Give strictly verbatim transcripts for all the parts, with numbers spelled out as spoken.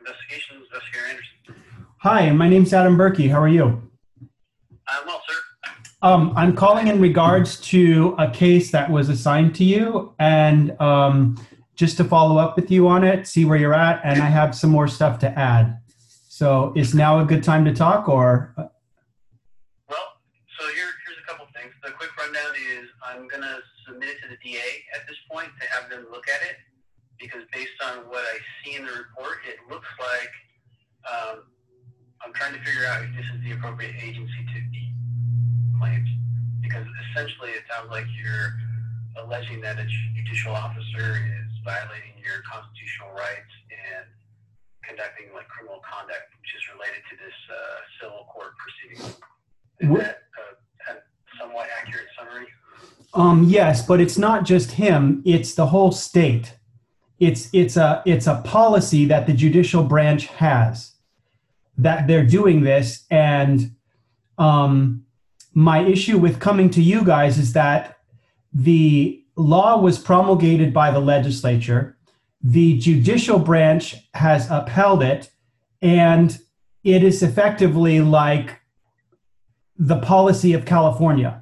Investigations, Investigator Anderson. Hi, my name's Adam Berkey. How are you? I'm well, sir. Um, I'm calling in regards to a case that was assigned to you, and um, just to follow up with you on it, see where you're at, and I have some more stuff to add. So is now a good time to talk, or? Well, so here, here's a couple of things. The quick rundown is I'm going to submit it to the D A at this point to have them look at it, because based on what I see in the report, it looks like um, I'm trying to figure out if this is the appropriate agency to be claimed, because essentially it sounds like you're alleging that a judicial officer is violating your constitutional rights and conducting like criminal conduct, which is related to this uh, civil court proceeding. Is What? that a, a somewhat accurate summary? Um, yes, but it's not just him; it's the whole state. It's it's a it's a policy that the judicial branch has, that they're doing this, and um, my issue with coming to you guys is that the law was promulgated by the legislature, the judicial branch has upheld it, and it is effectively like the policy of California.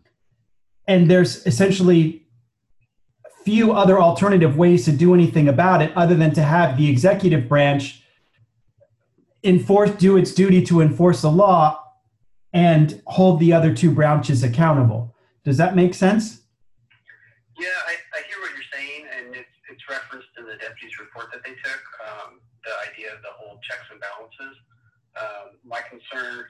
And there's essentially few other alternative ways to do anything about it other than to have the executive branch enforce, do its duty to enforce the law and hold the other two branches accountable. Does that make sense? Yeah, I, I hear what you're saying, and it's, it's referenced in the deputy's report that they took, um, the idea of the whole checks and balances. Um, my concern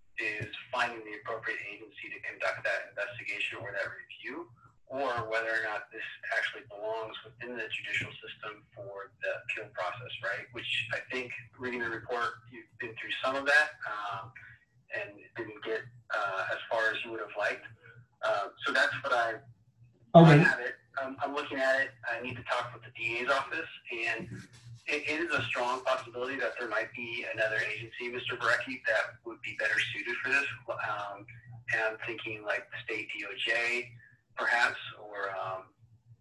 is finding the appropriate agency to conduct that investigation or that review, or whether or not this actually belongs within the judicial system for the appeal process, right? Which I think, reading the report, you've been through some of that, um, and didn't get uh, as far as you would have liked. Uh, so that's what I, Okay. I have it. Um, I'm looking at it. I need to talk with the D A's office, and it, it is a strong possibility that there might be another agency, Mister Barecki, that would be better suited for this. Um, and I'm thinking like the state D O J, perhaps, or um,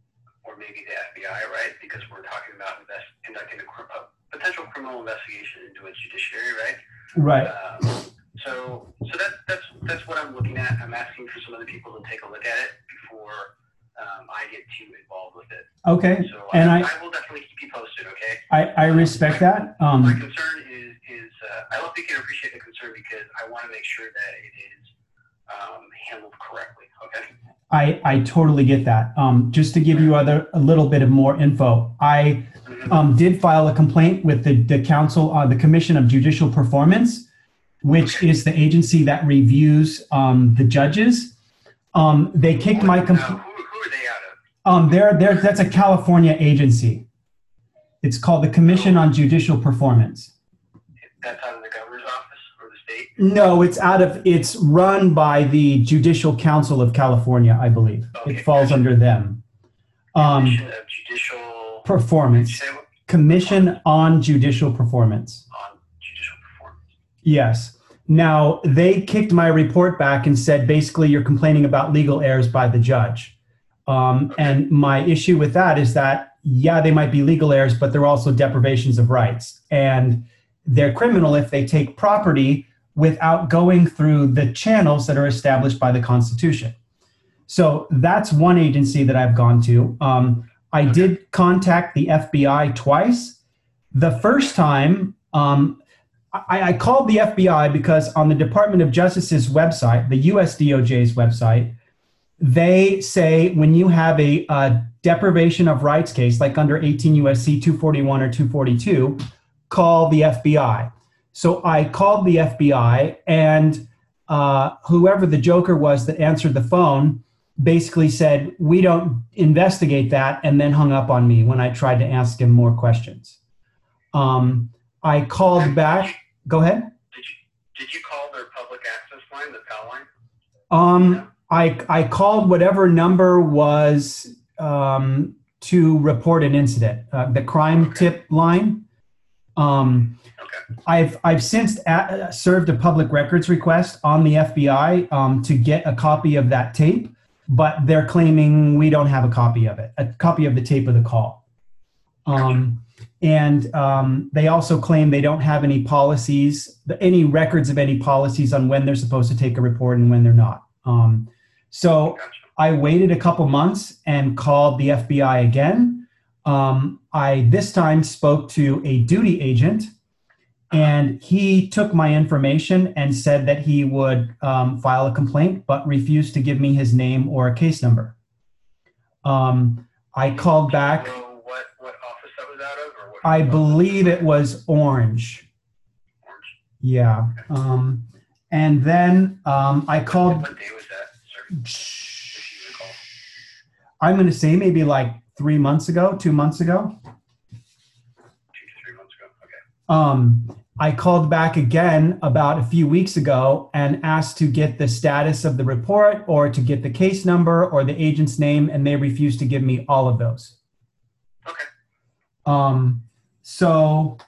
or maybe the F B I, right? Because we're talking about invest, conducting a, a potential criminal investigation into a judiciary, right? Right. Um, so, so that, that's that's what I'm looking at. I'm asking for some other people to take a look at it before um, I get too involved with it. Okay. So, And I, I, I will definitely keep you posted. Okay. I, I respect that. My Um, concern is is uh, I hope you can appreciate the concern, because I want to make sure that it is um, handled correctly. Okay. I, I totally get that. Um, just to give you other a little bit of more info, I um, did file a complaint with the, the council, uh, the Commission of Judicial Performance, which is the agency that reviews um, the judges. Um, they kicked my Now, complaint. who, who are they out of? Um, they're, they're, that's a California agency. It's called the Commission on Judicial Performance. That's out of the governor's office or the state? No, it's out of, it's run by the Judicial Council of California, I believe. Okay, It falls gotcha. under them. Um, Commission of Judicial performance. Say what? Commission on Judicial Performance. On judicial performance. Yes. Now, they kicked my report back and said, basically, you're complaining about legal errors by the judge. Um, Okay. And my issue with that is that, yeah, they might be legal errors, but they're also deprivations of rights. And they're criminal if they take property without going through the channels that are established by the Constitution. So that's one agency that I've gone to. Um, I did contact the F B I twice. The first time, um, I, I called the F B I because on the Department of Justice's website, the U S D O J's website, they say when you have a, a deprivation of rights case, like under eighteen U S C two forty-one or two forty-two, call the F B I. So I called the F B I, and uh, whoever the joker was that answered the phone basically said, we don't investigate that, and then hung up on me when I tried to ask him more questions. Um, I called back. Go ahead. Did you did you call their public access line, the PAL line? Um, I, I called whatever number was um, to report an incident, uh, the crime Okay. tip line. Um, Okay. I've I've since a- served a public records request on the F B I um, to get a copy of that tape, but they're claiming we don't have a copy of it, a copy of the tape of the call. Um, And um, they also claim they don't have any policies, any records of any policies on when they're supposed to take a report and when they're not. Um, so Gotcha. I waited a couple months and called the F B I again. Um, I this time spoke to a duty agent, and he took my information and said that he would um, file a complaint, but refused to give me his name or a case number. Um, I called back. Do you know what, what office that was out of? Or what I believe it was Orange. Orange. Yeah. Um, and then um, I called. What day was that, sir? If you recall. I'm going to say maybe like three months ago, two months ago. Two to three months ago. Okay. Um, I called back again about a few weeks ago and asked to get the status of the report or to get the case number or the agent's name, and they refused to give me all of those. Okay. Um, so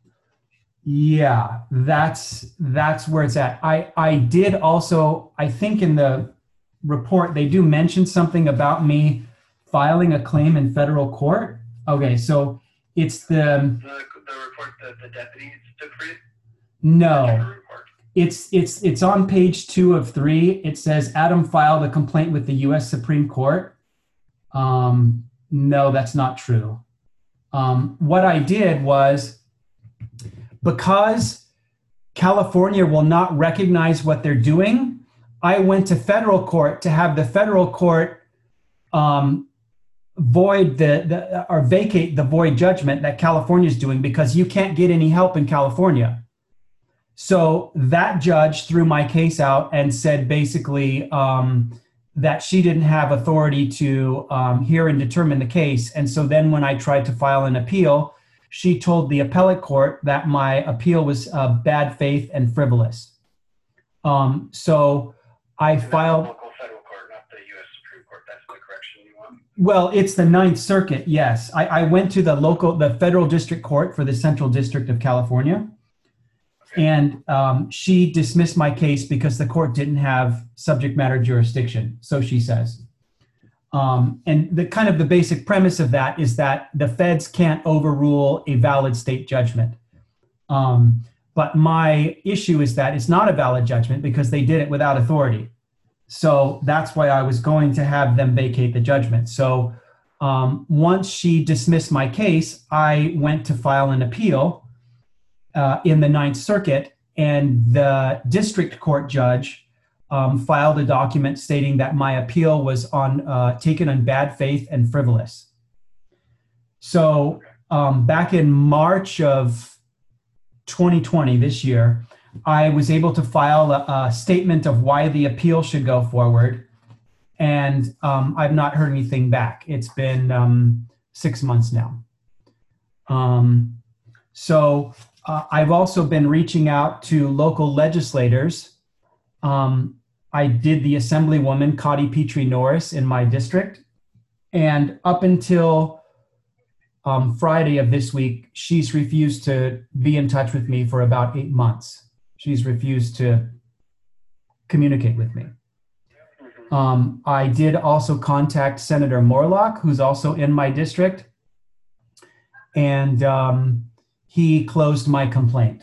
yeah, that's that's where it's at. I, I did also, I think in the report, they do mention something about me filing a claim in federal court. Okay, so it's the... The, the report that the deputies took for you? No. It's it's it's on page two of three. It says Adam filed a complaint with the U S Supreme Court. Um, no, that's not true. Um, what I did was, because California will not recognize what they're doing, I went to federal court to have the federal court um, void the, the or vacate the void judgment that California is doing, because you can't get any help in California. So that judge threw my case out and said basically um, that she didn't have authority to um, hear and determine the case. And so then when I tried to file an appeal, she told the appellate court that my appeal was uh, bad faith and frivolous. Um, so I And filed... that's the local federal court, not the U S Supreme Court. That's the correction you want. Well, it's the Ninth Circuit, yes. I, I went to the local, the federal district court for the Central District of California. Okay. And um, she dismissed my case because the court didn't have subject matter jurisdiction, so she says. Um, and the kind of the basic premise of that is that the feds can't overrule a valid state judgment. Um, but my issue is that it's not a valid judgment because they did it without authority. So that's why I was going to have them vacate the judgment. So um, once she dismissed my case, I went to file an appeal uh, in the Ninth Circuit, and the district court judge um, filed a document stating that my appeal was on uh, taken on bad faith and frivolous. So um, back in March of twenty twenty, this year, I was able to file a, a statement of why the appeal should go forward, and um, I've not heard anything back. It's been um, six months now. Um, so uh, I've also been reaching out to local legislators. Um, I did the Assemblywoman Cotty Petrie Norris in my district, and up until um, Friday of this week, she's refused to be in touch with me for about eight months. She's refused to communicate with me. Um, I did also contact Senator Morlock, who's also in my district, and um, he closed my complaint.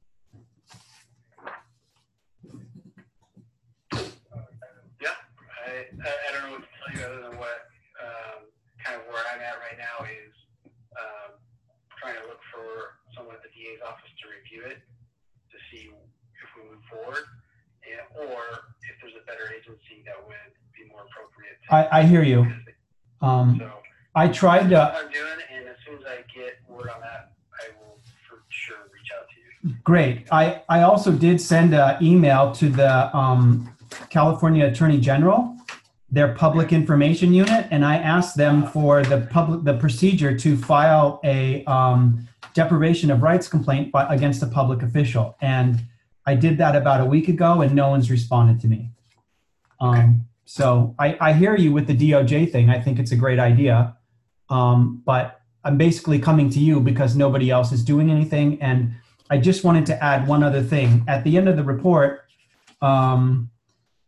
Yeah, I, I don't know what to tell you other than what um, kind of where I'm at right now is um, trying to look for someone at the D A's office to review it, to see if we move forward, and, or if there's a better agency that would be more appropriate. I, I hear you. Um, so I tried that's to. what I'm doing, and as soon as I get word on that, I will for sure reach out to you. Great. I, I also did send an email to the um, California Attorney General, their public information unit, and I asked them for the public the procedure to file a um, deprivation of rights complaint by, against a public official. And I did that about a week ago, and no one's responded to me. Um, Okay. So I, I hear you with the D O J thing. I think it's a great idea. Um, but I'm basically coming to you because nobody else is doing anything. And I just wanted to add one other thing. At the end of the report, um,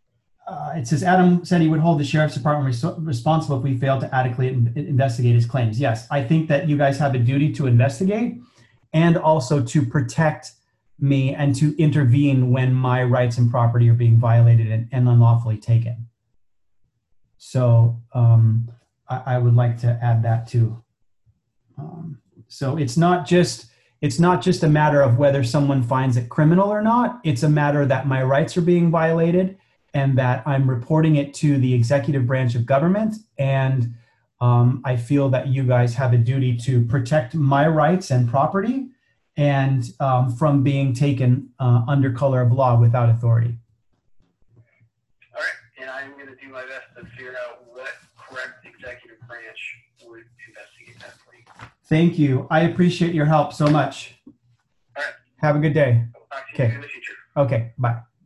Uh, it says Adam said he would hold the sheriff's department res- responsible if we failed to adequately in- investigate his claims. Yes, I think that you guys have a duty to investigate and also to protect me and to intervene when my rights and property are being violated and, and unlawfully taken. So um, I, I would like to add that too. Um, so it's not just it's not just a matter of whether someone finds it criminal or not. It's a matter that my rights are being violated and that I'm reporting it to the executive branch of government. And um, I feel that you guys have a duty to protect my rights and property and um, from being taken uh, under color of law without authority. All right, and I'm going to do my best to figure out what correct executive branch would investigate that for you. Thank you. I appreciate your help so much. All right. Have a good day. I'll talk to you Okay. in the future. Okay, bye.